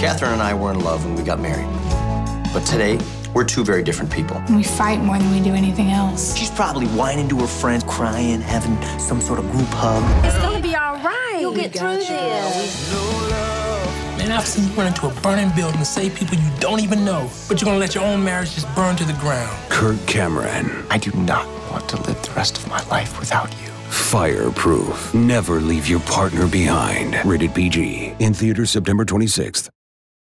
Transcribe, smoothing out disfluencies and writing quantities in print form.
Catherine and I were in love when we got married. But today, we're two very different people. We fight more than we do anything else. She's probably whining to her friends, crying, having some sort of group hug. It's gonna be all right. You'll get through this. Man, I've seen you run into a burning building and save people you don't even know, but you're gonna let your own marriage just burn to the ground. Kirk Cameron. I do not want to live the rest of my life without you. Fireproof. Never leave your partner behind. Rated PG. In theaters September 26th.